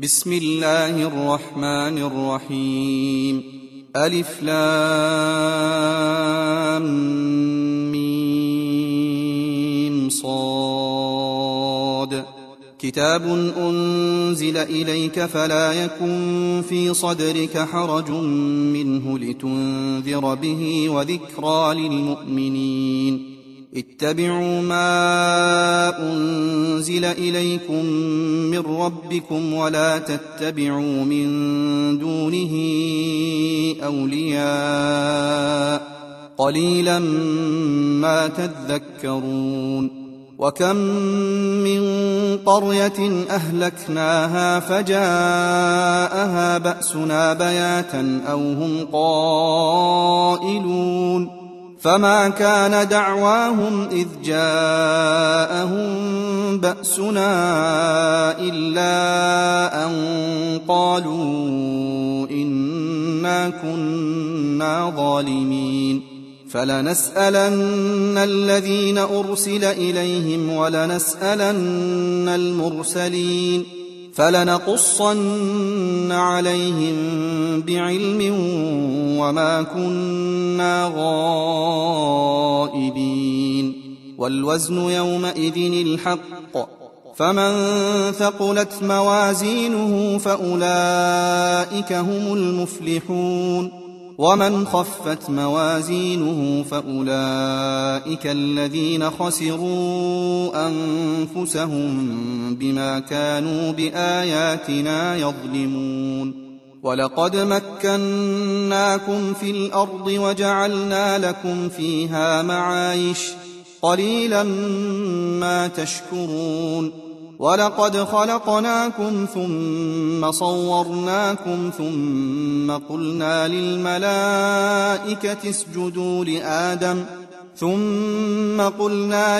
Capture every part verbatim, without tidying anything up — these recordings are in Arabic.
بسم الله الرحمن الرحيم. ألف لام ميم صاد. كتاب أنزل إليك فلا يكن في صدرك حرج منه لتنذر به وذكرى للمؤمنين. اتبعوا ما أنزل إليكم من ربكم ولا تتبعوا من دونه أولياء قليلا ما تذكرون. وكم من قرية أهلكناها فجاءها بأسنا بياتا أو هم قائلون فما كان دعواهم إذ جاءهم بأسنا إلا أن قالوا إنا كنا ظالمين. فلنسألن الذين أرسل إليهم ولنسألن المرسلين فلنقصن عليهم بعلم وما كنا غائبين. والوزن يومئذ الحق فمن ثقلت موازينه فأولئك هم المفلحون ومن خفت موازينه فأولئك الذين خسروا أنفسهم بما كانوا بآياتنا يظلمون. ولقد مكناكم في الأرض وجعلنا لكم فيها معايش قليلا ما تشكرون. ولقد خلقناكم ثم صورناكم ثم قلنا للملائكة اسجدوا لآدم ثم قلنا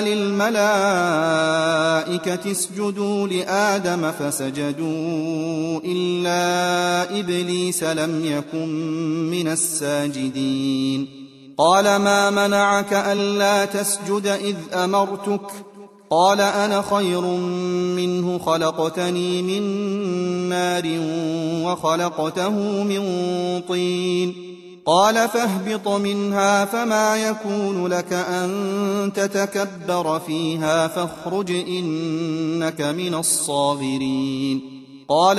للملائكة اسجدوا لآدم فسجدوا إلا إبليس لم يكن من الساجدين. قال ما منعك ألا تسجد إذ أمرتك؟ قال أنا خير منه خلقتني من نار وخلقته من طين. قال فاهبط منها فما يكون لك أن تتكبر فيها فاخرج إنك من الصاغرين. قال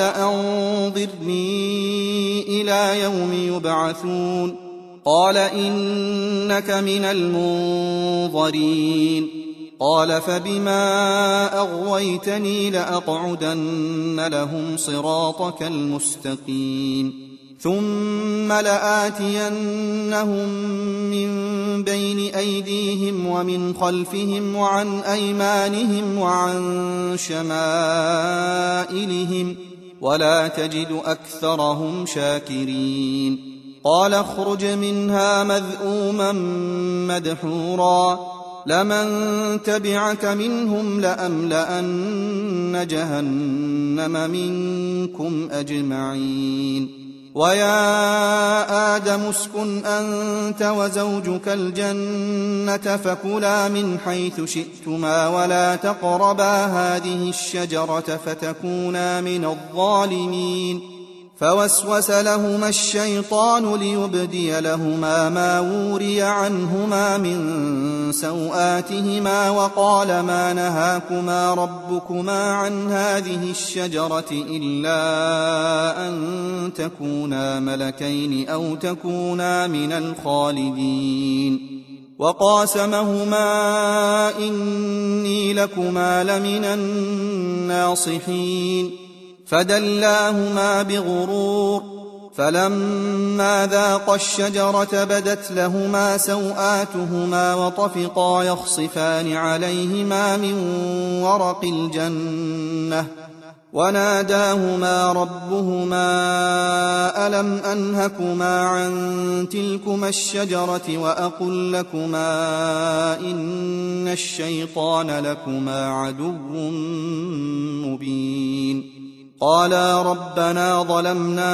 أنظرني إلى يوم يبعثون. قال إنك من المنظرين. قال فبما أغويتني لأقعدن لهم صراطك المستقيم ثم لآتينهم من بين أيديهم ومن خلفهم وعن أيمانهم وعن شمائلهم ولا تجد أكثرهم شاكرين. قال اخرج منها مذءوما مدحورا لمن تبعك منهم لأملأن جهنم منكم أجمعين. ويا آدم اسكن أنت وزوجك الجنة فكلا من حيث شئتما ولا تقربا هذه الشجرة فتكونا من الظالمين. فوسوس لهما الشيطان ليبدي لهما ما وري عنهما من سوآتهما وقال ما نهاكما ربكما عن هذه الشجرة إلا أن تكونا ملكين أو تكونا من الخالدين. وقاسمهما إني لكما لمن الناصحين. فدلاهما بغرور فلما ذاقا الشجرة بدت لهما سوآتهما وطفقا يخصفان عليهما من ورق الجنة وناداهما ربهما ألم أنهكما عن تلكما الشجرة وأقل لكما إن الشيطان لكما عدو مبين. قالا ربنا ظلمنا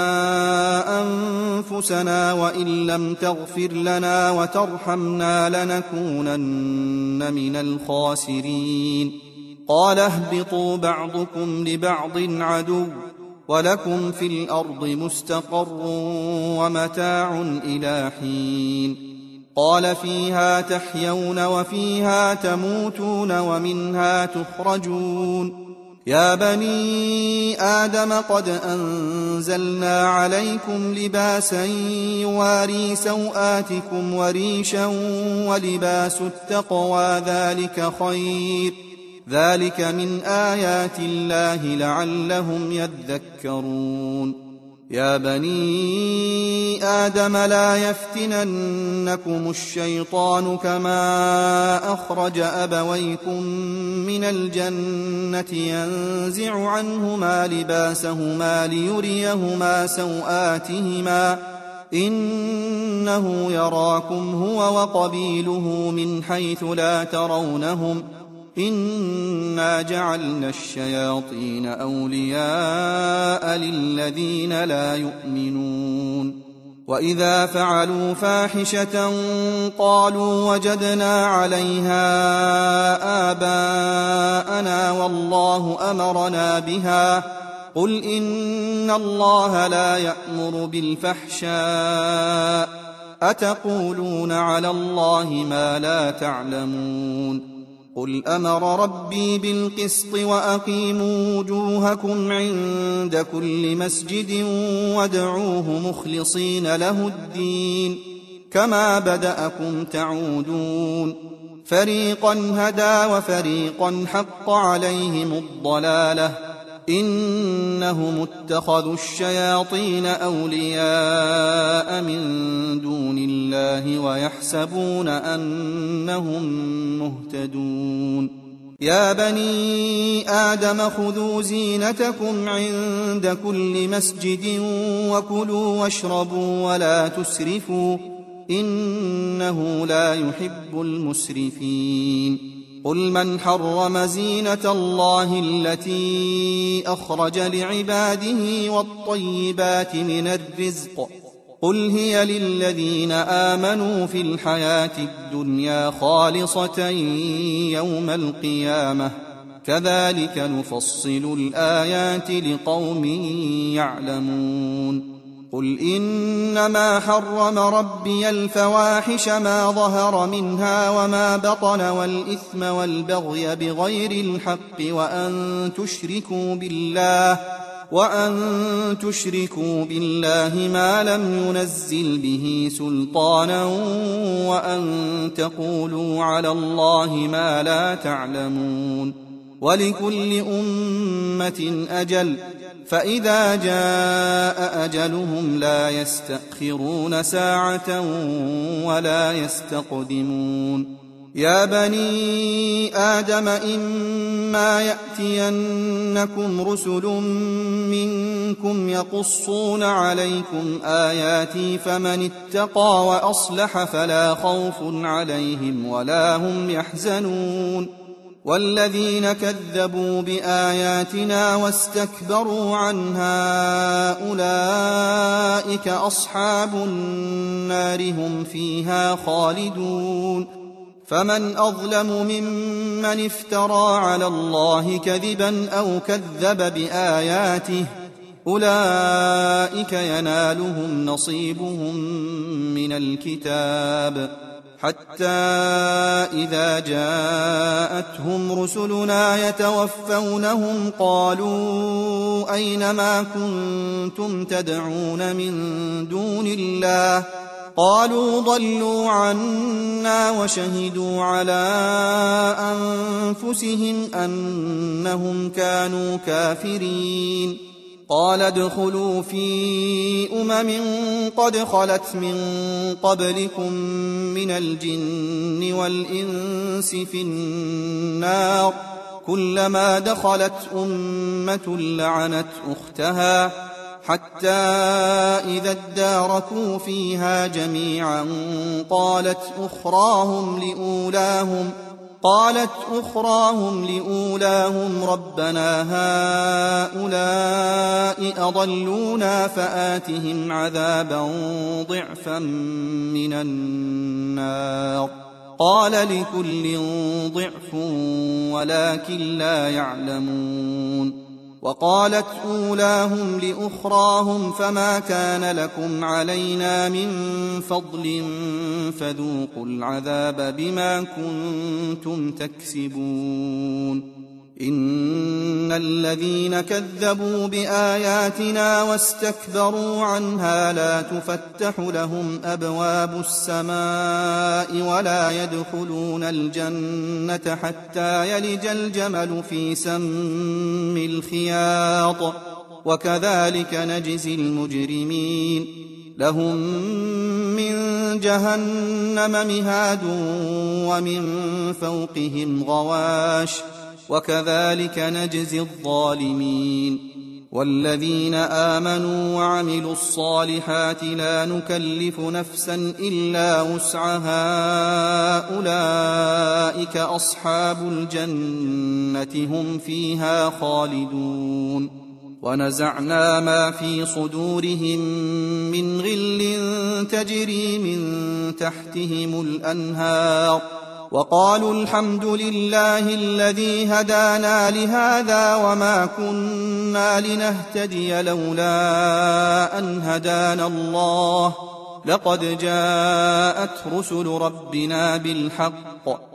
أنفسنا وإن لم تغفر لنا وترحمنا لنكونن من الخاسرين. قال اهبطوا بعضكم لبعض عدو ولكم في الأرض مستقر ومتاع إلى حين قال فيها تحيون وفيها تموتون ومنها تخرجون يا بني آدم قد أنزلنا عليكم لباسا يواري سوآتكم وريشا ولباس التقوى ذلك خير ذلك من آيات الله لعلهم يذكرون يا بني آدم لا يفتننكم الشيطان كما أخرج أبويكم من الجنة ينزع عنهما لباسهما ليريهما سوآتهما إنه يراكم هو وقبيله من حيث لا ترونهم إنا جعلنا الشياطين أولياء للذين لا يؤمنون وإذا فعلوا فاحشة قالوا وجدنا عليها آباءنا والله أمرنا بها قل إن الله لا يأمر بالفحشاء أتقولون على الله ما لا تعلمون قل أمر ربي بالقسط وأقيموا وجوهكم عند كل مسجد وادعوه مخلصين له الدين كما بدأكم تعودون فريقا هدى وفريقا حق عليهم الضلالة إنهم اتخذوا الشياطين أولياء من دون الله ويحسبون أنهم مهتدون يا بني آدم خذوا زينتكم عند كل مسجد وكلوا واشربوا ولا تسرفوا إنه لا يحب المسرفين قل من حرم زينة الله التي أخرج لعباده والطيبات من الرزق قل هي للذين آمنوا في الحياة الدنيا خالصة يوم القيامة كذلك نفصل الآيات لقوم يعلمون قل إنما حرم ربي الفواحش ما ظهر منها وما بطن والإثم والبغي بغير الحق وأن تشركوا بالله وأن تشركوا بالله ما لم ينزل به سلطانا وأن تقولوا على الله ما لا تعلمون ولكل أمة أجل فإذا جاء أجلهم لا يستأخرون ساعة ولا يستقدمون يا بني آدم إما يأتينكم رسل منكم يقصون عليكم آياتي فمن اتقى وأصلح فلا خوف عليهم ولا هم يحزنون والذين كذبوا بآياتنا واستكبروا عنها أولئك أصحاب النار هم فيها خالدون فمن أظلم ممن افترى على الله كذبا أو كذب بآياته أولئك ينالهم نصيبهم من الكتاب حتى إذا جاءتهم رسلنا يتوفونهم قالوا أين ما كنتم تدعون من دون الله قالوا ضلوا عنا وشهدوا على أنفسهم أنهم كانوا كافرين قال ادخلوا في أمم قد خلت من قبلكم من الجن والإنس في النار كلما دخلت أمة لعنت أختها حتى إذا اداركوا فيها جميعا قالت أخراهم لأولاهم قالت أخراهم لأولاهم ربنا هؤلاء أضلونا فآتهم عذابا ضعفا من النار قال لكل ضعف ولكن لا يعلمون وقالت أولاهم لأخراهم فما كان لكم علينا من فضل فذوقوا العذاب بما كنتم تكسبون إن الذين كذبوا بآياتنا واستكبروا عنها لا تفتح لهم أبواب السماء ولا يدخلون الجنة حتى يلج الجمل في سم الخياط وكذلك نجزي المجرمين لهم من جهنم مهاد ومن فوقهم غواش وكذلك نجزي الظالمين والذين آمنوا وعملوا الصالحات لا نكلف نفسا إلا وسعها أولئك أصحاب الجنة هم فيها خالدون ونزعنا ما في صدورهم من غل تجري من تحتهم الأنهار وقالوا الحمد لله الذي هدانا لهذا وما كنا لنهتدي لولا أن هدانا الله لقد جاءت رسل ربنا بالحق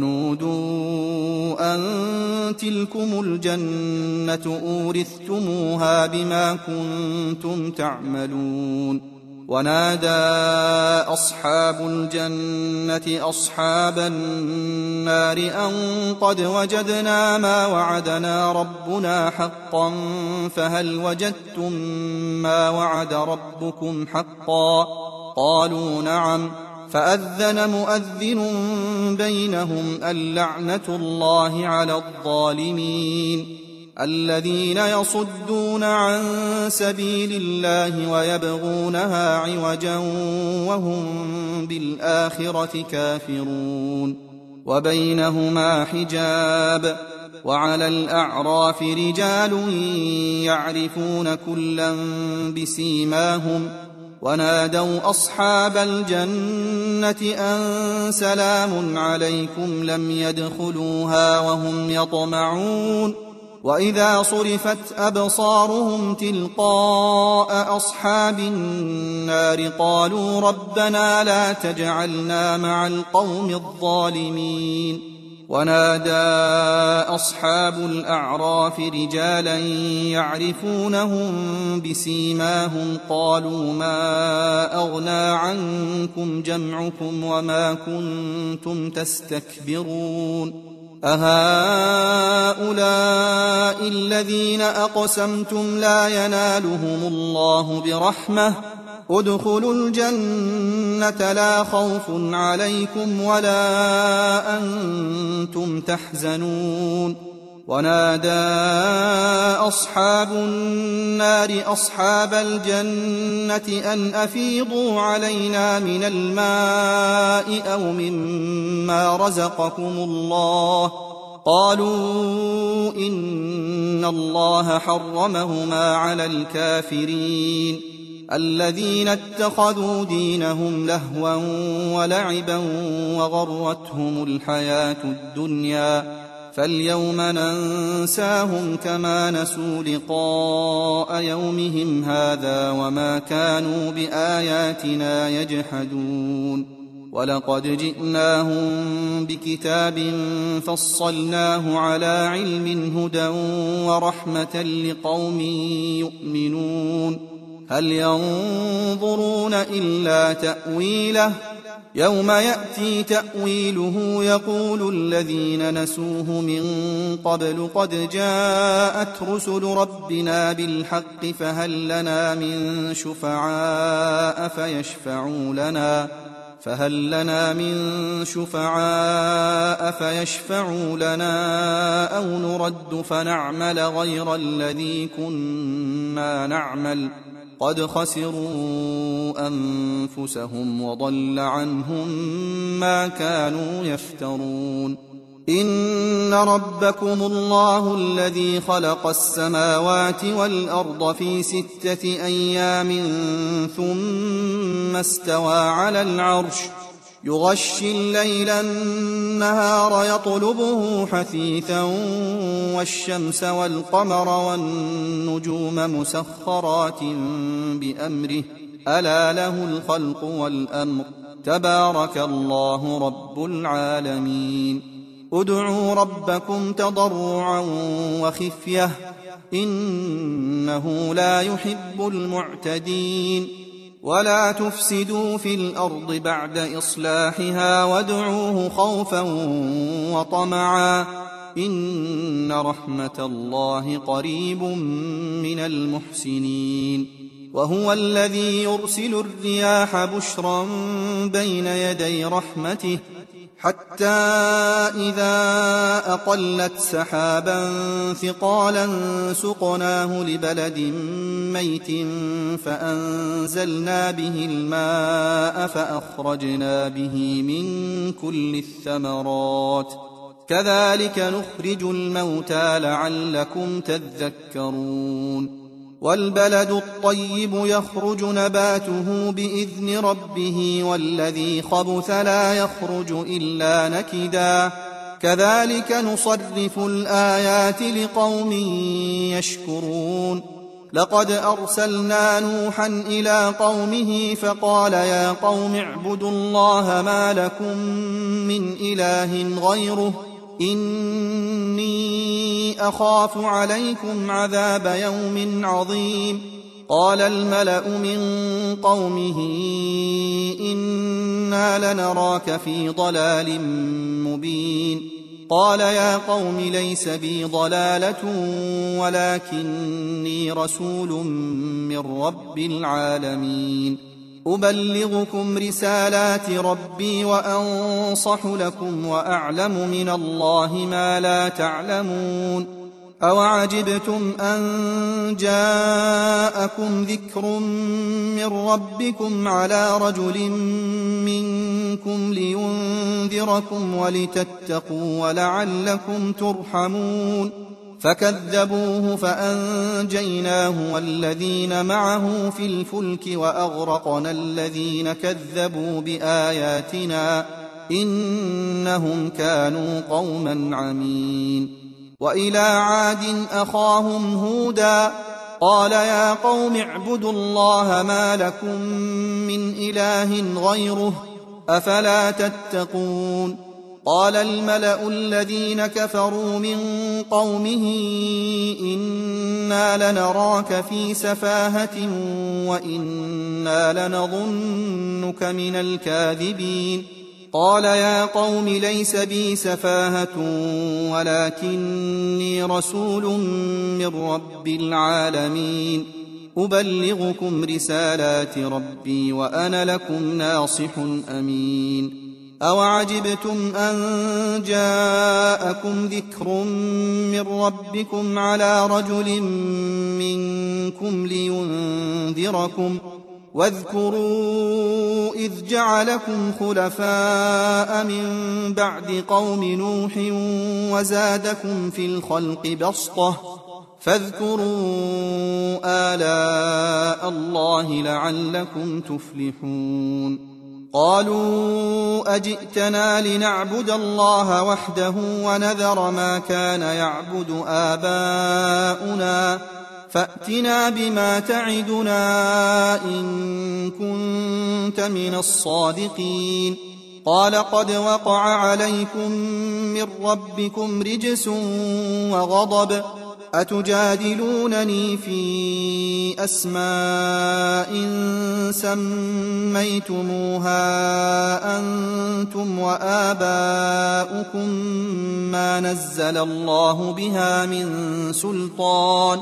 ونودوا أن تلكم الجنة أورثتموها بما كنتم تعملون ونادى أصحاب الجنة أصحاب النار أن قد وجدنا ما وعدنا ربنا حقا فهل وجدتم ما وعد ربكم حقا قالوا نعم فأذن مؤذن بينهم اللعنة الله على الظالمين الذين يصدون عن سبيل الله ويبغونها عوجا وهم بالآخرة كافرون وبينهما حجاب وعلى الأعراف رجال يعرفون كلا بسيماهم ونادوا أصحاب الجنة أن سلام عليكم لم يدخلوها وهم يطمعون وإذا صرفت أبصارهم تلقاء أصحاب النار قالوا ربنا لا تجعلنا مع القوم الظالمين ونادى أصحاب الأعراف رجالا يعرفونهم بسيماهم قالوا ما أغنى عنكم جمعكم وما كنتم تستكبرون أهؤلاء الذين أقسمتم لا ينالهم الله برحمة ادخلوا الجنة لا خوف عليكم ولا أنتم تحزنون ونادى أصحاب النار أصحاب الجنة أن أفيضوا علينا من الماء أو مما رزقكم الله قالوا إن الله حرمهما على الكافرين الذين اتخذوا دينهم لهوا ولعبا وغرتهم الحياة الدنيا فاليوم ننساهم كما نسوا لقاء يومهم هذا وما كانوا بآياتنا يجحدون ولقد جئناهم بكتاب فصلناه على علم هدى ورحمة لقوم يؤمنون هل ينظرون إلا تأويله يوم يأتي تأويله يقول الذين نسوه من قبل قد جاءت رسل ربنا بالحق فهل لنا من شفعاء فيشفعوا لنا فهل لنا من شفعاء فيشفعوا لنا أو نرد فنعمل غير الذي كنا نعمل قد خسروا أنفسهم وضل عنهم ما كانوا يفترون إن ربكم الله الذي خلق السماوات والأرض في ستة أيام ثم استوى على العرش يغشي الليل النهار يطلبه حثيثا والشمس والقمر والنجوم مسخرات بأمره ألا له الخلق والأمر تبارك الله رب العالمين ادعوا ربكم تضرعا وخفية إنه لا يحب المعتدين ولا تفسدوا في الأرض بعد إصلاحها وادعوه خوفا وطمعا إن رحمة الله قريب من المحسنين وهو الذي يرسل الرياح بشرا بين يدي رحمته حتى إذا أقلت سحابا ثقالا سقناه لبلد ميت فأنزلنا به الماء فأخرجنا به من كل الثمرات كذلك نخرج الموتى لعلكم تذكرون والبلد الطيب يخرج نباته بإذن ربه والذي خبث لا يخرج إلا نكدا كذلك نصرف الآيات لقوم يشكرون لقد أرسلنا نوحا إلى قومه فقال يا قوم اعبدوا الله ما لكم من إله غيره إني أخاف عليكم عذاب يوم عظيم قال الملأ من قومه إنا لنراك في ضلال مبين قال يا قوم ليس بي ضلالة ولكني رسول من رب العالمين أبلغكم رسالات ربي وأنصح لكم وأعلم من الله ما لا تعلمون أوعجبتم أن جاءكم ذكر من ربكم على رجل منكم لينذركم ولتتقوا ولعلكم ترحمون فكذبوه فأنجيناه والذين معه في الفلك وأغرقنا الذين كذبوا بآياتنا إنهم كانوا قوما عمين وإلى عاد أخاهم هودا قال يا قوم اعبدوا الله ما لكم من إله غيره أفلا تتقون قال الملأ الذين كفروا من قومه إنا لنراك في سفاهة وإنا لنظنك من الكاذبين قال يا قوم ليس بي سفاهة ولكني رسول من رب العالمين أبلغكم رسالات ربي وأنا لكم ناصح أمين أوعجبتم أن جاءكم ذكر من ربكم على رجل منكم لينذركم واذكروا إذ جعلكم خلفاء من بعد قوم نوح وزادكم في الخلق بسطة فاذكروا آلاء الله لعلكم تفلحون قالوا أجئتنا لنعبد الله وحده ونذر ما كان يعبد آباؤنا فأتنا بما تعدنا إن كنت من الصادقين قال قد وقع عليكم من ربكم رجس وغضب أتجادلونني في أسماء سميتموها أنتم وآباؤكم ما نزل الله بها من سلطان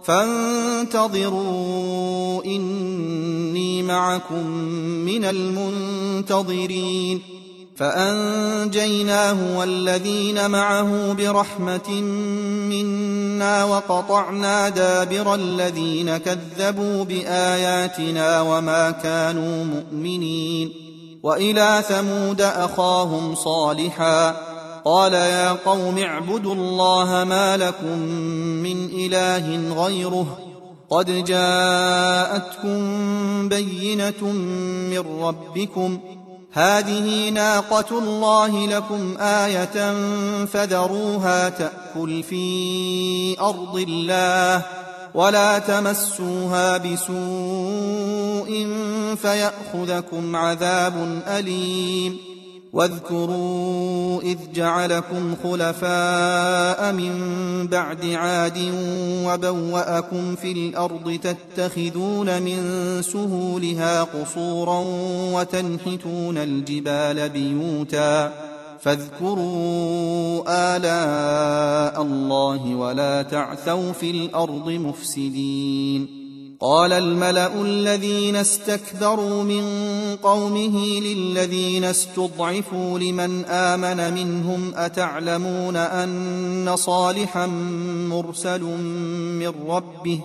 فانتظروا إني معكم من المنتظرين فأنجيناه والذين معه برحمة منا وقطعنا دابر الذين كذبوا بآياتنا وما كانوا مؤمنين وإلى ثمود أخاهم صالحا قال يا قوم اعبدوا الله ما لكم من إله غيره قد جاءتكم بينة من ربكم هذه ناقة الله لكم آية فذروها تأكل في أرض الله ولا تمسوها بسوء فيأخذكم عذاب أليم واذكروا إذ جعلكم خلفاء من بعد عاد وبوأكم في الأرض تتخذون من سهولها قصورا وتنحتون الجبال بيوتا فاذكروا آلاء الله ولا تعثوا في الأرض مفسدين. قال الملأ الذين استكبروا من قومه للذين استضعفوا لمن آمن منهم أتعلمون أن صالحا مرسل من ربه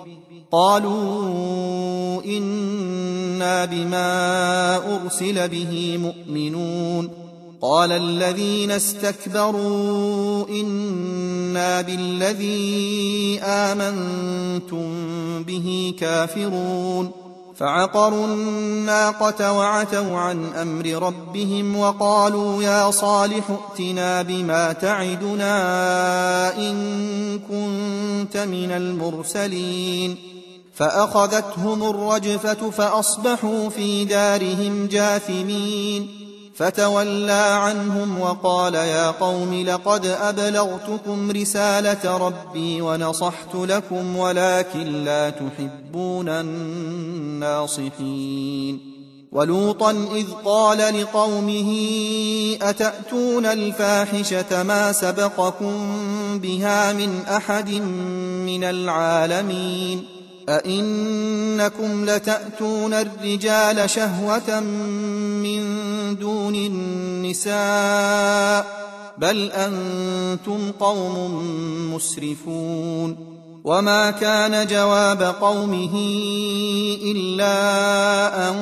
قالوا إنا بما أرسل به مؤمنون. قال الذين استكبروا إنا بالذي آمنتم به كافرون فعقروا الناقة وعتوا عن أمر ربهم وقالوا يا صالح ائتنا بما تعدنا إن كنت من المرسلين. فأخذتهم الرجفة فأصبحوا في دارهم جاثمين فتولى عنهم وقال يا قوم لقد أبلغتكم رسالة ربي ونصحت لكم ولكن لا تحبون الناصحين. ولوطا إذ قال لقومه أتأتون الفاحشة ما سبقكم بها من أحد من العالمين أئنكم لتأتون الرجال شهوة من دون النساء بل أنتم قوم مسرفون. وما كان جواب قومه إلا أن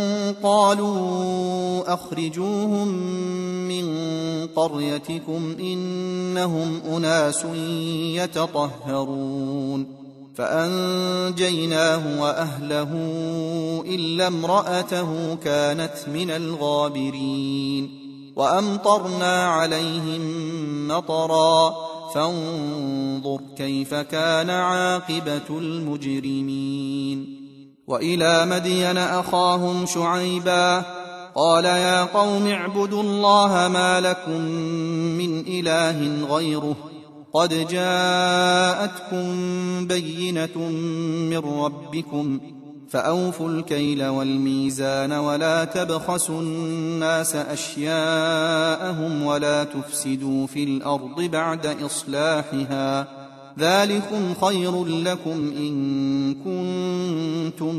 قالوا أخرجوهم من قريتكم إنهم أناس يتطهرون. فأنجيناه وأهله إلا امرأته كانت من الغابرين. وأمطرنا عليهم مطرا فانظر كيف كان عاقبة المجرمين. وإلى مدين أخاهم شعيبا قال يا قوم اعبدوا الله ما لكم من إله غيره قد جاءتكم بينة من ربكم فأوفوا الكيل والميزان ولا تبخسوا الناس أشياءهم ولا تفسدوا في الأرض بعد إصلاحها ذلكم خير لكم إن كنتم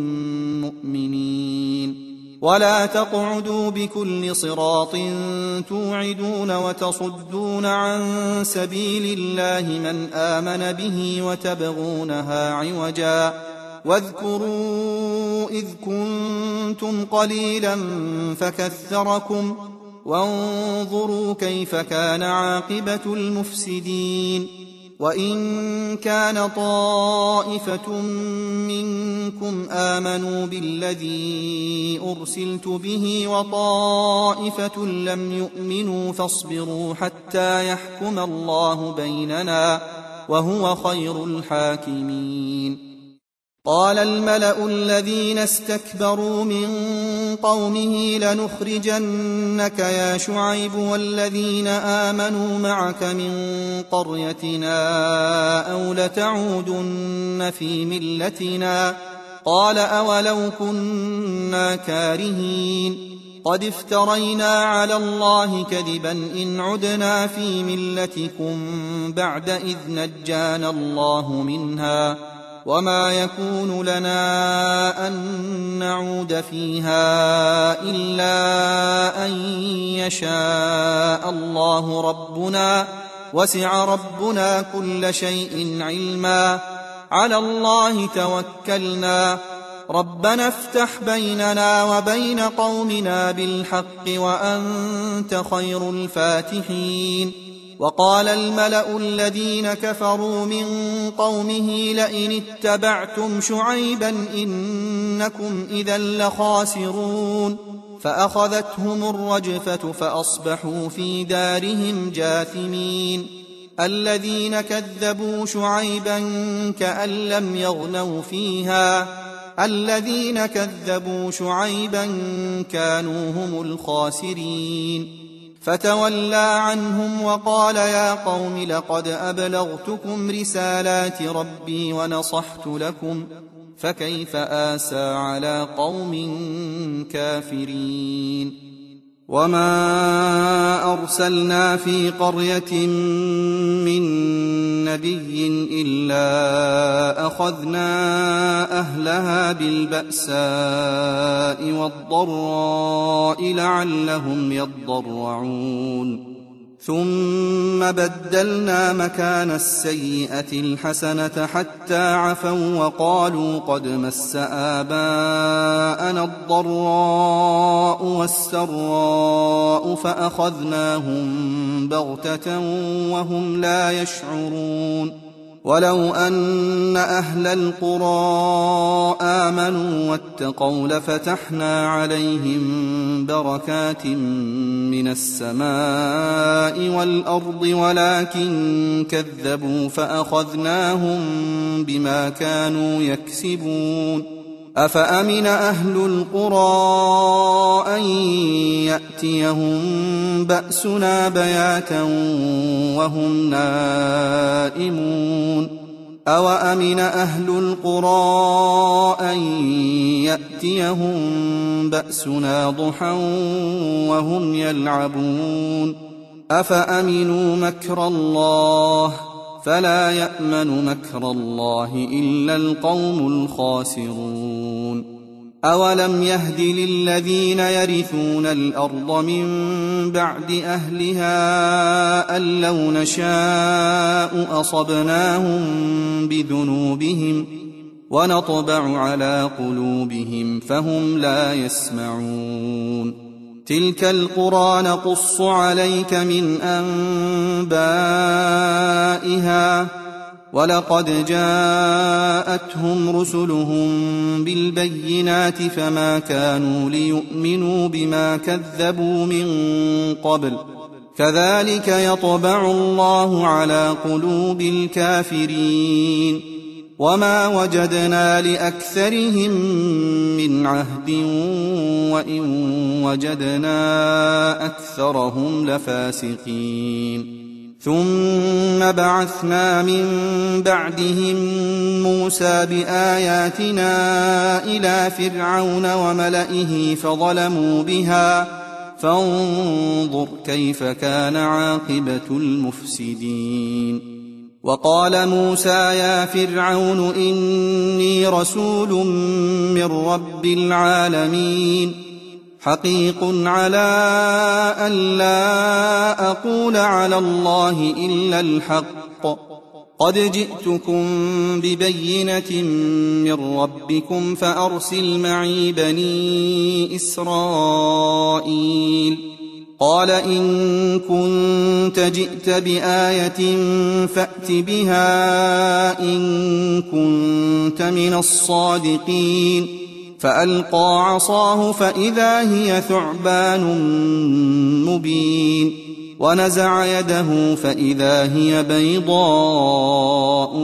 مؤمنين. ولا تقعدوا بكل صراط توعدون وتصدون عن سبيل الله من آمن به وتبغونها عوجا واذكروا إذ كنتم قليلا فكثركم وانظروا كيف كان عاقبة المفسدين. وإن كان طائفة منكم آمنوا بالذي أرسلت به وطائفة لم يؤمنوا فاصبروا حتى يحكم الله بيننا وهو خير الحاكمين. قال الملأ الذين استكبروا من قومه لنخرجنك يا شعيب والذين آمنوا معك من قريتنا أو لتعودن في ملتنا قال أولو كنا كارهين قد افترينا على الله كذبا إن عدنا في ملتكم بعد إذ نجانا الله منها وما يكون لنا أن نعود فيها إلا أن يشاء الله ربنا وسع ربنا كل شيء علما على الله توكلنا ربنا افتح بيننا وبين قومنا بالحق وأنت خير الفاتحين. وقال الملأ الذين كفروا من قومه لئن اتبعتم شعيبا إنكم إذا لخاسرون فأخذتهم الرجفة فأصبحوا في دارهم جاثمين الذين كذبوا شعيبا كأن لم يغنوا فيها الذين كذبوا شعيبا كانوا هم الخاسرين فتولى عنهم وقال يا قوم لقد أبلغتكم رسالات ربي ونصحت لكم فكيف آسى على قوم كافرين وما أرسلنا في قرية من نبي إلا أخذنا أهلها بالبأساء والضراء لعلهم يضرعون ثم بدلنا مكان السيئة الحسنة حتى عفوا وقالوا قد مس آباءنا الضراء والسراء فأخذناهم بغتة وهم لا يشعرون ولو أن أهل القرى آمنوا واتقوا لفتحنا عليهم بركات من السماء والأرض ولكن كذبوا فأخذناهم بما كانوا يكسبون أفأمن أهل القرى أن يأتيهم بأسنا بياتا وهم نائمون أوأمن أهل القرى أن يأتيهم بأسنا ضحى وهم يلعبون أفأمنوا مكر الله فلا يأمن مكر الله إلا القوم الخاسرون أولم يهد للذين يرثون الأرض من بعد أهلها أن لو نشاء أصبناهم بذنوبهم ونطبع على قلوبهم فهم لا يسمعون تلك القرى نقص عليك من أنبائها ولقد جاءتهم رسلهم بالبينات فما كانوا ليؤمنوا بما كذبوا من قبل كذلك يطبع الله على قلوب الكافرين وما وجدنا لأكثرهم من عهد وإن وجدنا أكثرهم لفاسقين ثم بعثنا من بعدهم موسى بآياتنا إلى فرعون وملئه فظلموا بها فانظر كيف كان عاقبة المفسدين وقال موسى يا فرعون إني رسول من رب العالمين حقيق على أن لا أقول على الله إلا الحق قد جئتكم ببينة من ربكم فأرسل معي بني إسرائيل قال إن كنت جئت بآية فأت بها إن كنت من الصادقين فألقى عصاه فإذا هي ثعبان مبين ونزع يده فإذا هي بيضاء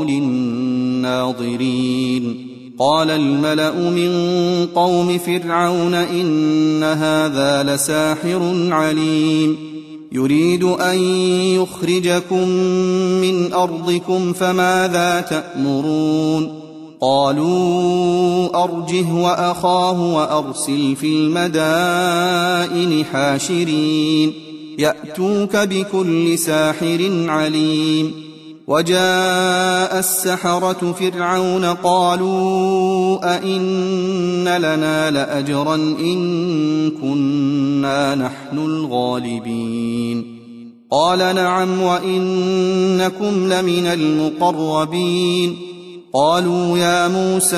للناظرين قال الملأ من قوم فرعون إن هذا لساحر عليم يريد أن يخرجكم من أرضكم فماذا تأمرون قالوا أرجه وأخاه وأرسل في المدائن حاشرين يأتوك بكل ساحر عليم وجاء السحرة فرعون قالوا أئن لنا لأجرا إن كنا نحن الغالبين قال نعم وإنكم لمن المقربين قالوا يا موسى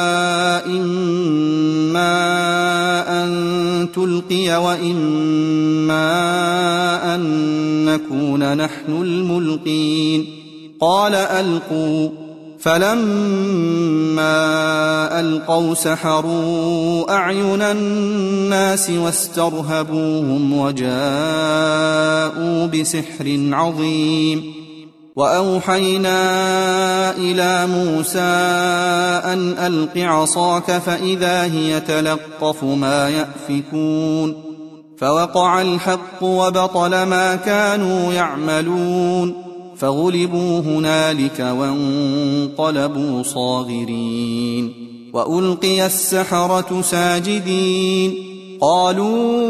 إما أن تلقي وإما أن نكون نحن الملقين قال ألقوا فلما ألقوا سحروا أعين الناس واسترهبوهم وجاءوا بسحر عظيم وأوحينا إلى موسى أن ألق عصاك فإذا هي تلقف ما يأفكون فوقع الحق وبطل ما كانوا يعملون فغلبوا هنالك وانقلبوا صاغرين وألقي السحرة ساجدين قالوا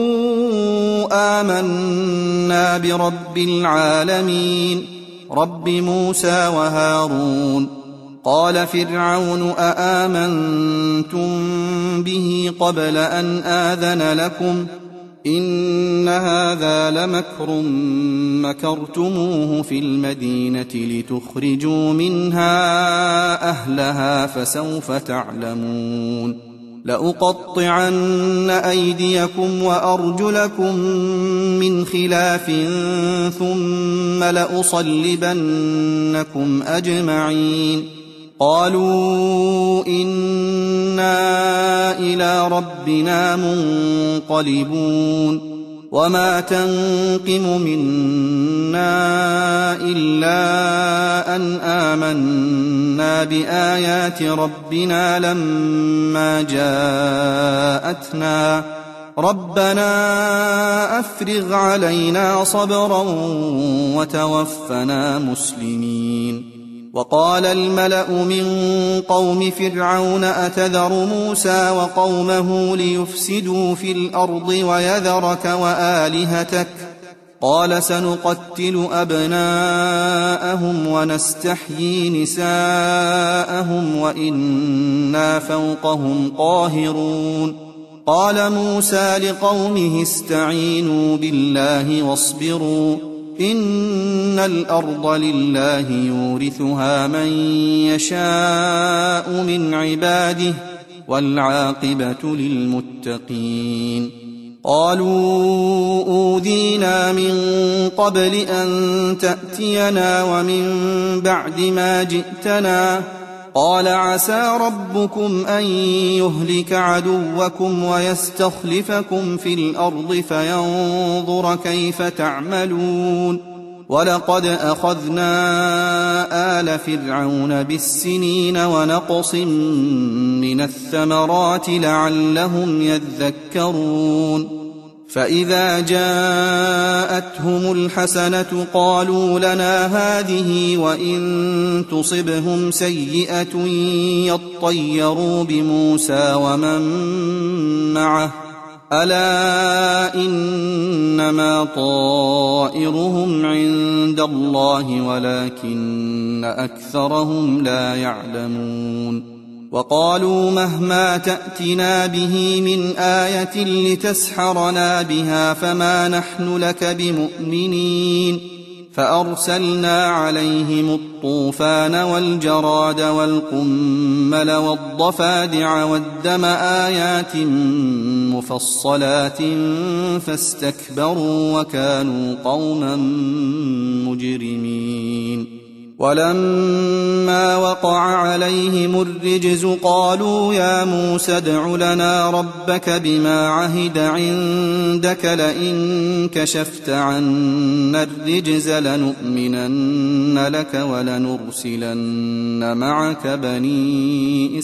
آمنا برب العالمين رب موسى وهارون قال فرعون أآمنتم به قبل أن آذن لكم إن هذا لمكر مكرتموه في المدينة لتخرجوا منها أهلها فسوف تعلمون لأقطعن أيديكم وأرجلكم من خلاف ثم لأصلبنكم أجمعين قالوا إنا إلى ربنا منقلبون وما تنقم منا إلا أن آمنا بآيات ربنا لما جاءتنا ربنا أفرغ علينا صبرا وتوفنا مسلمين وقال الملأ من قوم فرعون أتذر موسى وقومه ليفسدوا في الأرض ويذرك وآلهتك قال سنقتل أبناءهم ونستحيي نساءهم وإنا فوقهم قاهرون قال موسى لقومه استعينوا بالله واصبروا إن الأرض لله يورثها من يشاء من عباده والعاقبة للمتقين قالوا أوذينا من قبل أن تأتينا ومن بعد ما جئتنا قال عسى ربكم أن يهلك عدوكم ويستخلفكم في الأرض فينظر كيف تعملون ولقد أخذنا آل فرعون بالسنين ونقص من الثمرات لعلهم يذكرون فإذا جاءتهم الحسنة قالوا لنا هذه وإن تصبهم سيئة يطيروا بموسى ومن معه ألا إنما طائرهم عند الله ولكن أكثرهم لا يعلمون وقالوا مهما تأتنا به من آية لتسحرنا بها فما نحن لك بمؤمنين فأرسلنا عليهم الطوفان والجراد والقمل والضفادع والدم آيات مفصلات فاستكبروا وكانوا قوما مجرمين ولما وقع عليهم الرجز قالوا يا موسى ادع لنا ربك بما عهد عندك لئن كشفت عنا الرجز لنؤمنن لك ولنرسلن معك بني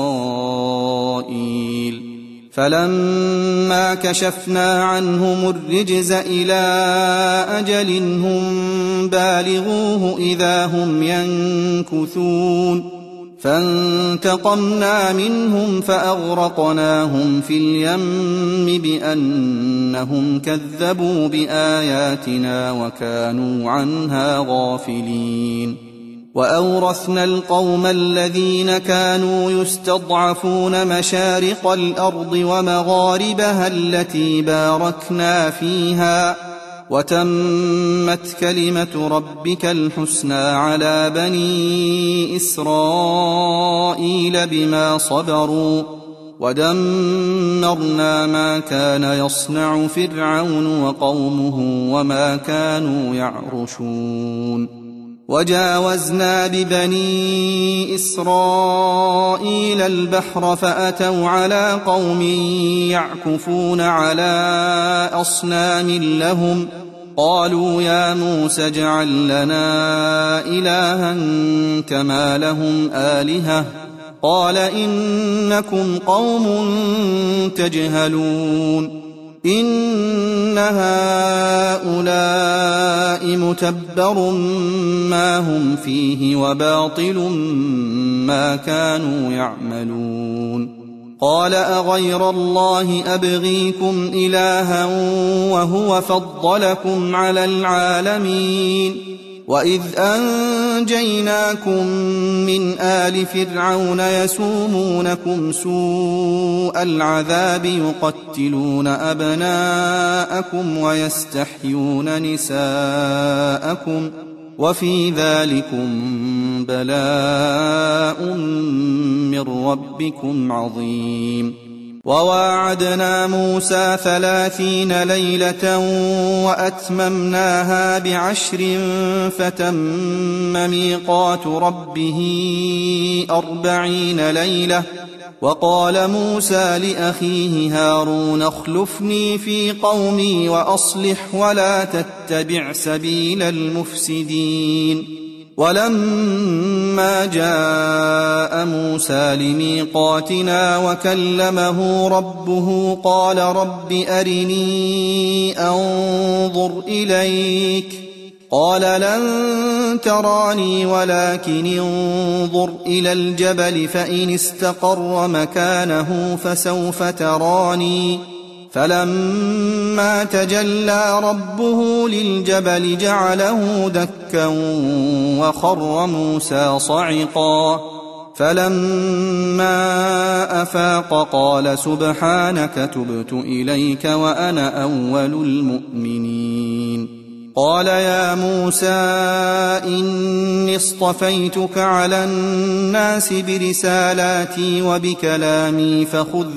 إسرائيل فلما كشفنا عنهم الرجز إلى أجل هم بالغوه إذا هم ينكثون فانتقمنا منهم فأغرقناهم في اليم بأنهم كذبوا بآياتنا وكانوا عنها غافلين وأورثنا القوم الذين كانوا يستضعفون مشارق الأرض ومغاربها التي باركنا فيها وتمت كلمة ربك الحسنى على بني إسرائيل بما صبروا ودمرنا ما كان يصنع فرعون وقومه وما كانوا يعرشون وجاوزنا ببني إسرائيل البحر فأتوا على قوم يعكفون على أصنام لهم قالوا يا موسى اجعل لنا إلها كما لهم آلهة قال إنكم قوم تجهلون إن هؤلاء متبر ما هم فيه وباطل ما كانوا يعملون قال أغير الله أبغيكم إلها وهو فضلكم على العالمين وإذ أنجيناكم من آل فرعون يسومونكم سوء العذاب يقتلون أبناءكم ويستحيون نساءكم وفي ذلكم بلاء من ربكم عظيم وواعدنا موسى ثلاثين ليلة وأتممناها بعشر فتم ميقات ربه أربعين ليلة وقال موسى لأخيه هارون اخلفني في قومي وأصلح ولا تتبع سبيل المفسدين ولما جاء موسى لميقاتنا وكلمه ربه قال رب أرني أنظر إليك قال لن تراني ولكن انظر إلى الجبل فإن استقر مكانه فسوف تراني فلما تجلى ربه للجبل جعله دكا وخر موسى صعقا فلما أفاق قال سبحانك تبت إليك وأنا أول المؤمنين قال يا موسى إني اصطفيتك على الناس برسالاتي وبكلامي فخذ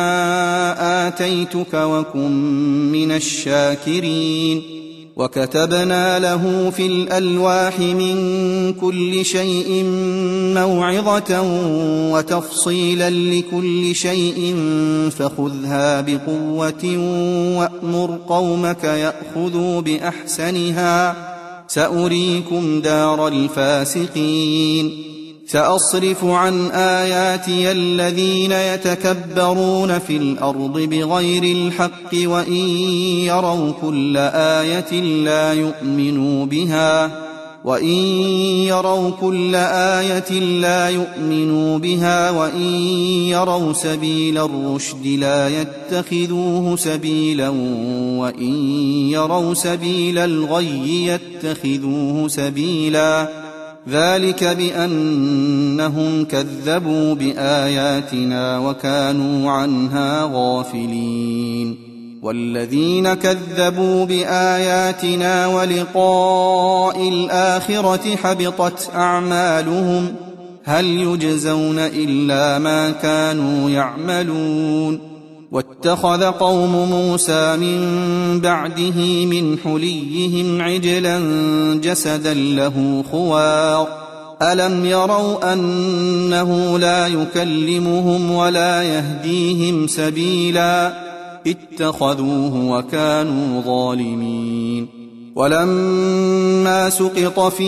ما آتيتك وكن من الشاكرين وكتبنا له في الألواح من كل شيء موعظة وتفصيلا لكل شيء فخذها بقوة وأمر قومك يأخذوا بأحسنها سأريكم دار الفاسقين سأصرف عن آياتي الذين يتكبرون في الأرض بغير الحق وإن يروا كل آية لا يؤمنوا بها وإن يروا كل آية لا يؤمنوا بها وإن يروا سبيل الرشد لا يتخذوه سبيلا وإن يروا سبيل الغي يتخذوه سبيلا ذلك بأنهم كذبوا بآياتنا وكانوا عنها غافلين والذين كذبوا بآياتنا ولقاء الآخرة حبطت أعمالهم هل يجزون إلا ما كانوا يعملون واتخذ قوم موسى من بعده من حليهم عجلا جسدا له خوار ألم يروا أنه لا يكلمهم ولا يهديهم سبيلا اتخذوه وكانوا ظالمين ولما سقط في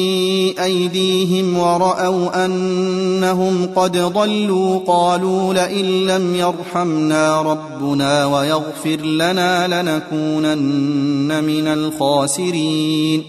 أيديهم ورأوا أنهم قد ضلوا قالوا لئن لم يرحمنا ربنا ويغفر لنا لنكونن من الخاسرين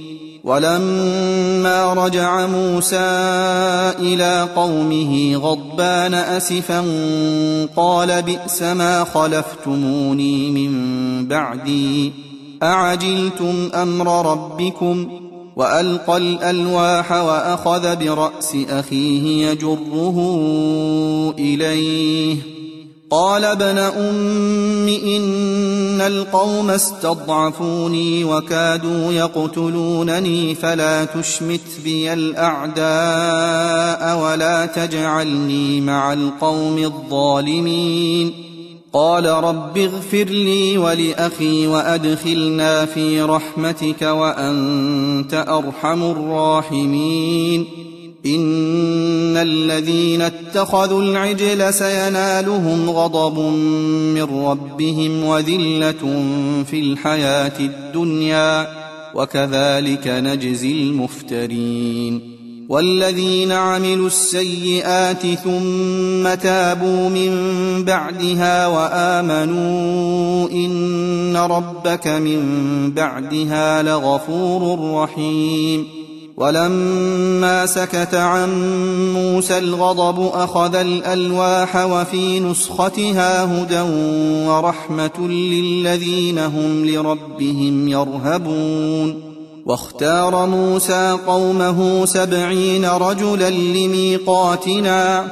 ولما رجع موسى إلى قومه غضبان أسفا قال بئس ما خلفتموني من بعدي أعجلتم أمر ربكم وألقى الألواح وأخذ برأس أخيه يجره إليه قال ابن أم إن القوم استضعفوني وكادوا يقتلونني فلا تشمت بي الأعداء ولا تجعلني مع القوم الظالمين قال رب اغفر لي ولأخي وأدخلنا في رحمتك وأنت أرحم الراحمين إن الذين اتخذوا العجل سينالهم غضب من ربهم وذلة في الحياة الدنيا وكذلك نجزي المفترين والذين عملوا السيئات ثم تابوا من بعدها وآمنوا إن ربك من بعدها لغفور رحيم ولما سكت عن موسى الغضب أخذ الألواح وفي نسختها هدى ورحمة للذين هم لربهم يرهبون واختار موسى قومه سبعين رجلا لميقاتنا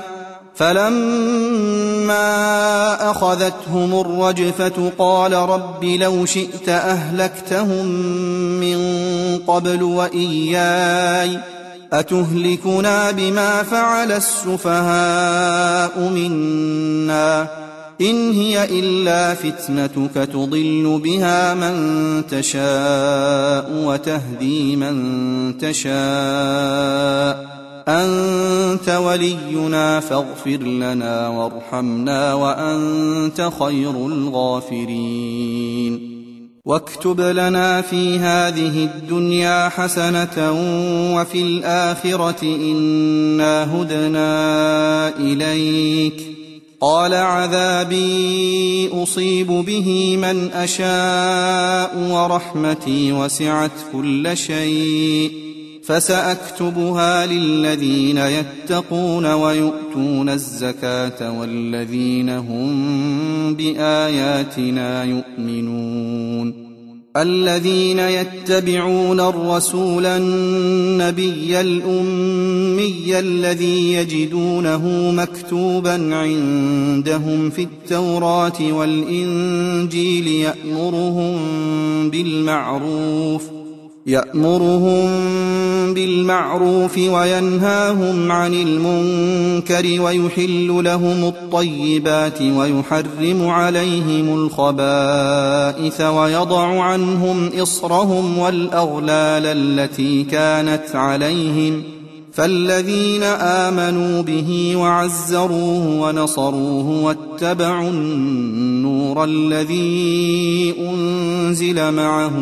فلما أخذتهم الرجفة قال رب لو شئت أهلكتهم من قبل وإياي أتهلكنا بما فعل السفهاء منا إن هي إلا فتنتك تضل بها من تشاء وتهدي من تشاء أنت ولينا فاغفر لنا وارحمنا وأنت خير الغافرين واكتب لنا في هذه الدنيا حسنة وفي الآخرة إنا هدنا إليك قال عذابي أصيب به من أشاء ورحمتي وسعت كل شيء فسأكتبها للذين يتقون ويؤتون الزكاة والذين هم بآياتنا يؤمنون الذين يتبعون الرسول النبي الأمي الذي يجدونه مكتوبا عندهم في التوراة والإنجيل يأمرهم بالمعروف يأمرهم بالمعروف وينهاهم عن المنكر ويحل لهم الطيبات ويحرم عليهم الخبائث ويضع عنهم إصرهم والأغلال التي كانت عليهم فالذين آمنوا به وعزروه ونصروه واتبعوا النور الذي أنزل معه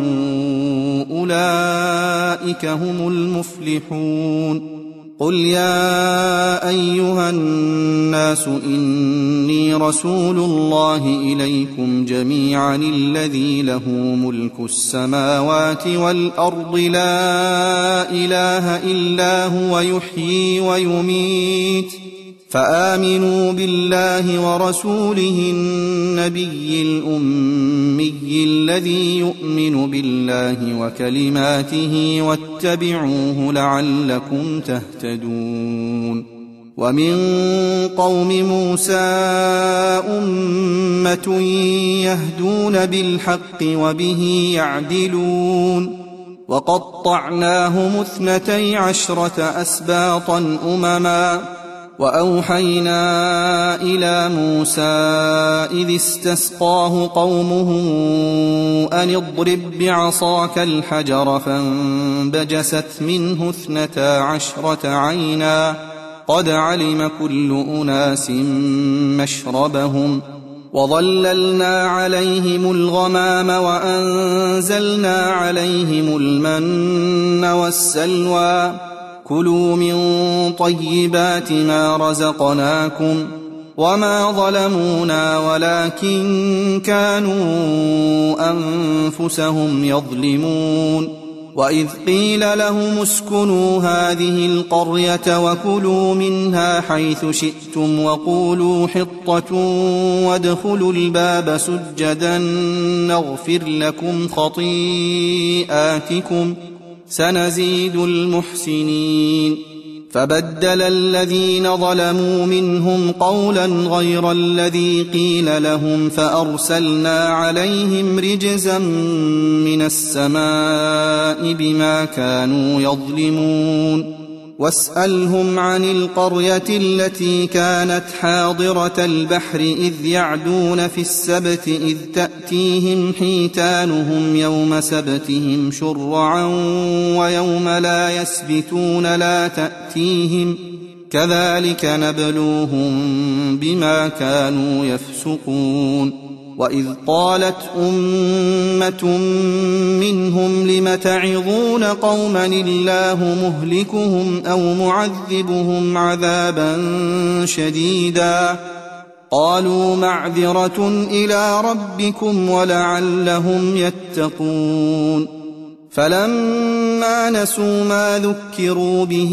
أولئك هم المفلحون قل يا أيها الناس إني رسول الله إليكم جميعا الذي له ملك السماوات والأرض لا إله إلا هو يحيي ويميت فآمنوا بالله ورسوله النبي الأمي الذي يؤمن بالله وكلماته واتبعوه لعلكم تهتدون ومن قوم موسى أمة يهدون بالحق وبه يعدلون وقطعناهم اثنتي عشرة أسباطا أمما وأوحينا إلى موسى إذ استسقاه قومه أن اضرب بعصاك الحجر فانبجست منه اثنتا عشرة عينا قد علم كل أناس مشربهم وظللنا عليهم الغمام وأنزلنا عليهم المن والسلوى كلوا من طيبات ما رزقناكم وما ظلمونا ولكن كانوا أنفسهم يظلمون وإذ قيل لهم اسكنوا هذه القرية وكلوا منها حيث شئتم وقولوا حطة وادخلوا الباب سجدا نغفر لكم خطيئاتكم سنزيد المحسنين فبدل الذين ظلموا منهم قولا غير الذي قيل لهم فأرسلنا عليهم رجزا من السماء بما كانوا يظلمون واسألهم عن القرية التي كانت حاضرة البحر إذ يعدون في السبت إذ تأتيهم حيتانهم يوم سبتهم شرعا ويوم لا يسبتون لا تأتيهم كذلك نبلوهم بما كانوا يفسقون وإذ قالت أمة منهم لم تعظون قوما الله مهلكهم أو معذبهم عذابا شديدا قالوا معذرة إلى ربكم ولعلهم يتقون فلما نسوا ما ذكروا به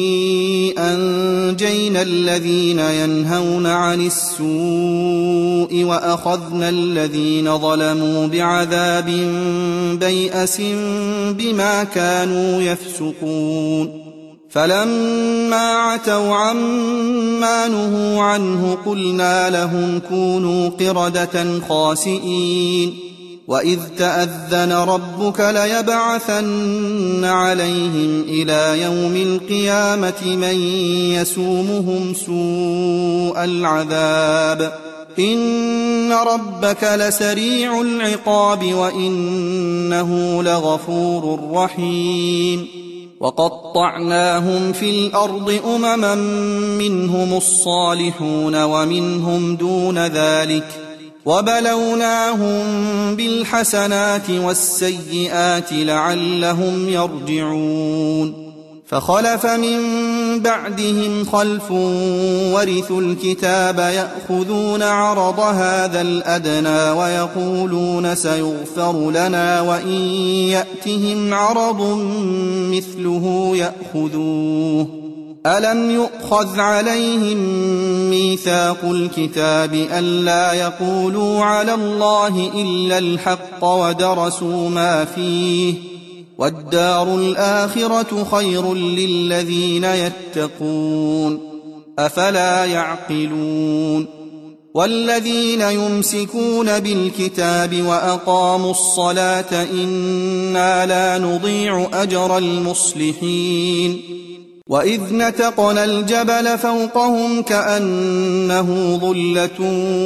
أنجينا الذين ينهون عن السوء وأخذنا الذين ظلموا بعذاب بيئس بما كانوا يفسقون فلما عتوا عما نهوا عنه قلنا لهم كونوا قردة خاسئين وإذ تأذن ربك ليبعثن عليهم إلى يوم القيامة من يسومهم سوء العذاب إن ربك لسريع العقاب وإنه لغفور رحيم وقطعناهم في الأرض أمما منهم الصالحون ومنهم دون ذلك وبلوناهم بالحسنات والسيئات لعلهم يرجعون فخلف من بعدهم خلف ورثوا الكتاب يأخذون عرض هذا الأدنى ويقولون سيغفر لنا وإن يأتهم عرض مثله يأخذوه ألم يؤخذ عليهم ميثاق الكتاب ألا يقولوا على الله إلا الحق ودرسوا ما فيه والدار الآخرة خير للذين يتقون أفلا يعقلون والذين يمسكون بالكتاب وأقاموا الصلاة إنا لا نضيع أجر المصلحين وإذ نتقنا الجبل فوقهم كأنه ظلة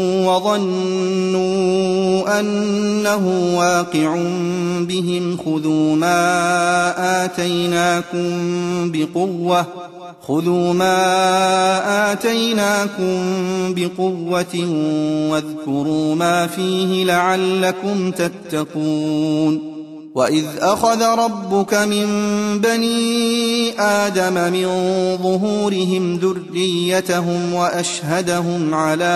وظنوا أنه واقع بهم خذوا ما آتيناكم بقوة خذوا ما آتيناكم بقوة واذكروا ما فيه لعلكم تتقون وإذ أخذ ربك من بني آدم من ظهورهم ذريتهم وأشهدهم على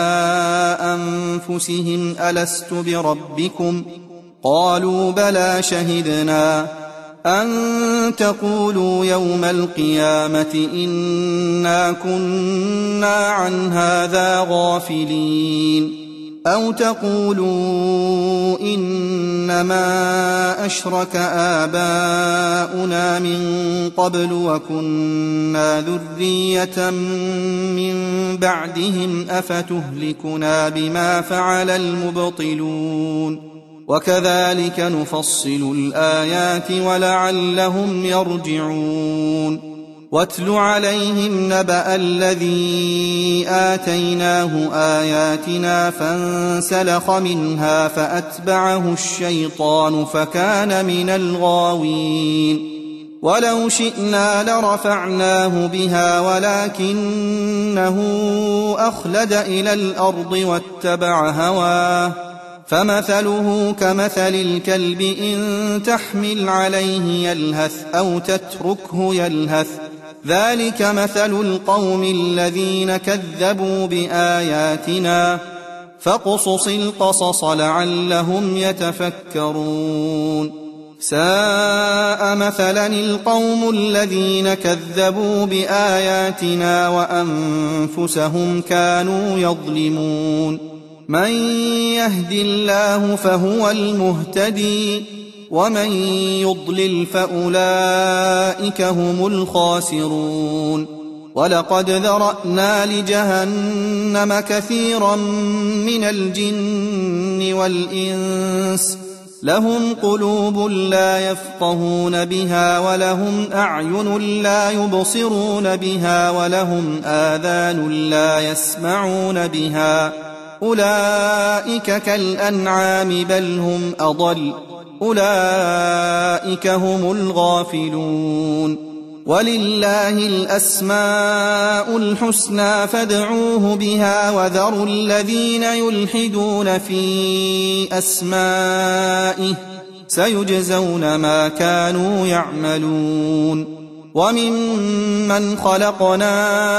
أنفسهم ألست بربكم قالوا بلى شهدنا أن تقولوا يوم القيامة إنا كنا عن هذا غافلين أو تقولوا إنما أشرك آباؤنا من قبل وكنا ذرية من بعدهم أفتهلكنا بما فعل المبطلون وكذلك نفصل الآيات ولعلهم يرجعون واتل عليهم نبأ الذي آتيناه آياتنا فانسلخ منها فأتبعه الشيطان فكان من الغاوين ولو شئنا لرفعناه بها ولكنه أخلد إلى الأرض واتبع هواه فمثله كمثل الكلب إن تحمل عليه يلهث أو تتركه يلهث ذلك مثل القوم الذين كذبوا بآياتنا فاقصص القصص لعلهم يتفكرون ساء مثلا القوم الذين كذبوا بآياتنا وأنفسهم كانوا يظلمون من يهد الله فهو المهتدي ومن يضلل فأولئك هم الخاسرون ولقد ذرأنا لجهنم كثيرا من الجن والإنس لهم قلوب لا يفقهون بها ولهم أعين لا يبصرون بها ولهم آذان لا يسمعون بها أولئك كالأنعام بل هم أضل أولئك هم الغافلون ولله الأسماء الحسنى فادعوه بها وذروا الذين يلحدون في أسمائه سيجزون ما كانوا يعملون وممن خلقنا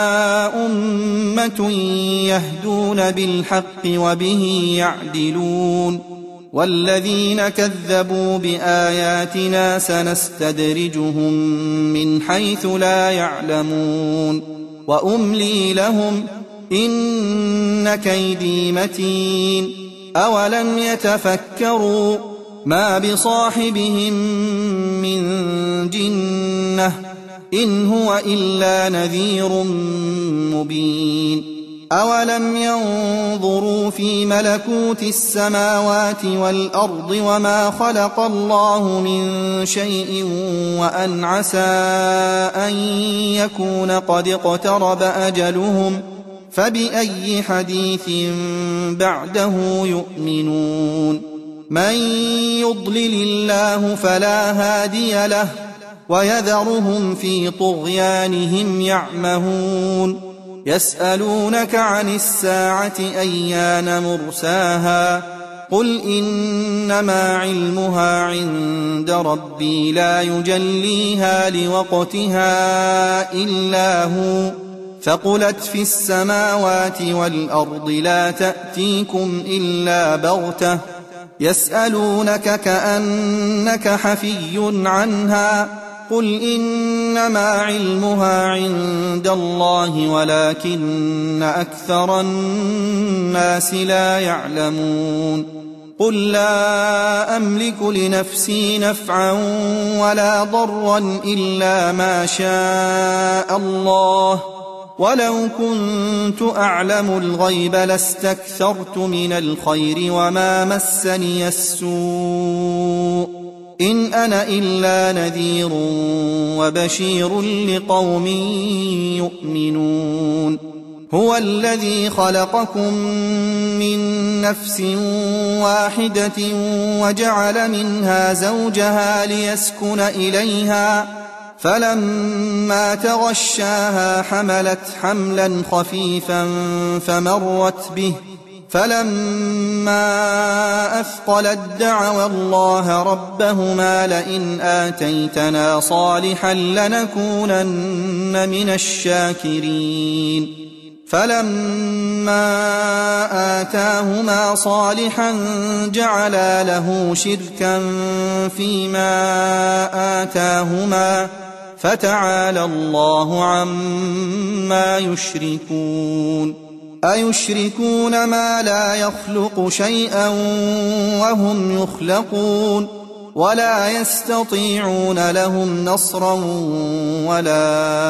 أمة يهدون بالحق وبه يعدلون والذين كذبوا بآياتنا سنستدرجهم من حيث لا يعلمون وأملي لهم إن كيدي متين أولم يتفكروا ما بصاحبهم من جنة إن هو إلا نذير مبين أولم ينظروا في ملكوت السماوات والأرض وما خلق الله من شيء وأن عسى أن يكون قد اقترب أجلهم فبأي حديث بعده يؤمنون من يضلل الله فلا هادي له ويذرهم في طغيانهم يعمهون يسألونك عن الساعة أيان مرساها قل إنما علمها عند ربي لا يجليها لوقتها إلا هو ثقلت في السماوات والأرض لا تأتيكم إلا بغتة يسألونك كأنك حفي عنها قل إنما علمها عند الله ولكن أكثر الناس لا يعلمون قل لا أملك لنفسي نفعا ولا ضرا إلا ما شاء الله ولو كنت أعلم الغيب لاستكثرت من الخير وما مسني السوء إن أنا إلا نذير وبشير لقوم يؤمنون هو الذي خلقكم من نفس واحدة وجعل منها زوجها ليسكن إليها فلما تغشاها حملت حملا خفيفا فمرت به فلما أثقلت دعوا الله ربهما لئن آتيتنا صالحا لنكونن من الشاكرين فلما آتاهما صالحا جعلا له شركا فيما آتاهما فتعالى الله عما يشركون أيشركون ما لا يخلق شيئا وهم يخلقون ولا يستطيعون لهم نصرا ولا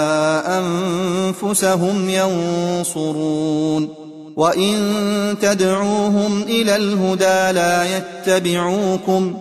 أنفسهم ينصرون وإن تدعوهم إلى الهدى لا يتبعوكم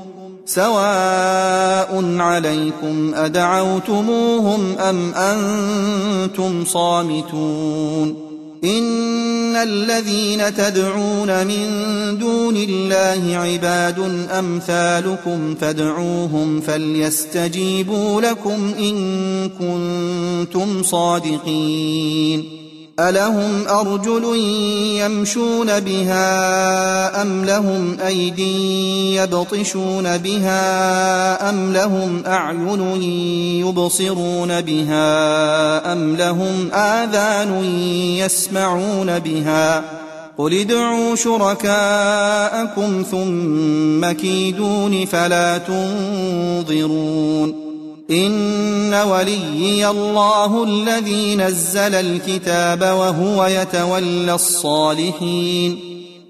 سواء عليكم أدعوتموهم أم أنتم صامتون إن الذين تدعون من دون الله عباد أمثالكم فادعوهم فليستجيبوا لكم إن كنتم صادقين ألهم أرجل يمشون بها أم لهم أيدي يبطشون بها أم لهم أعين يبصرون بها أم لهم آذان يسمعون بها قل ادعوا شركاءكم ثم كيدون فلا تنظرون إن وليي الله الذي نزل الكتاب وهو يتولى الصالحين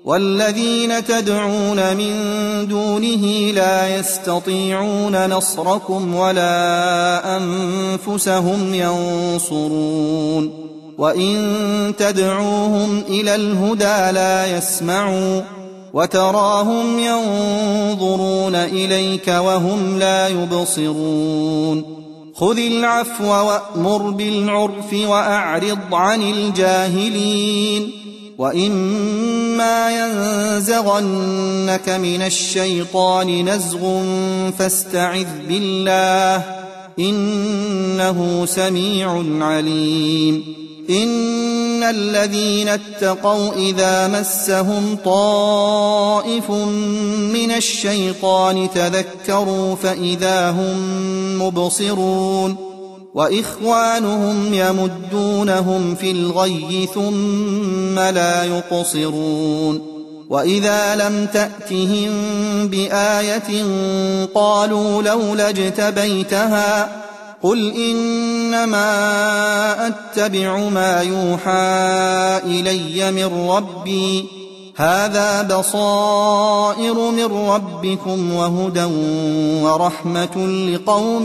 والذين تدعون من دونه لا يستطيعون نصركم ولا أنفسهم ينصرون وإن تدعوهم إلى الهدى لا يسمعوا وتراهم ينظرون إليك وهم لا يبصرون خذ العفو وأمر بالعرف وأعرض عن الجاهلين وإما ينزغنك من الشيطان نزغ فاستعذ بالله إنه سميع عليم إن الذين اتقوا إذا مسهم طائف من الشيطان تذكروا فإذا هم مبصرون وإخوانهم يمدونهم في الغي ثم لا يقصرون وإذا لم تأتهم بآية قالوا لولا اجتبيتها قل إنما أتبع ما يوحى إلي من ربي هذا بصائر من ربكم وهدى ورحمة لقوم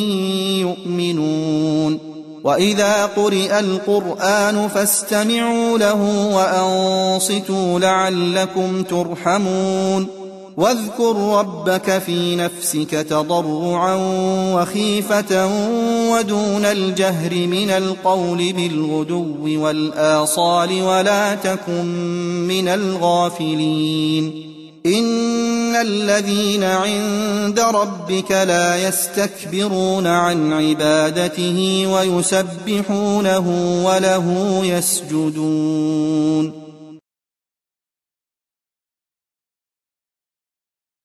يؤمنون وإذا قرئ القرآن فاستمعوا له وأنصتوا لعلكم ترحمون واذكر ربك في نفسك تضرعا وخيفة ودون الجهر من القول بالغدو والآصال ولا تكن من الغافلين إن الذين عند ربك لا يستكبرون عن عبادته ويسبحونه وله يسجدون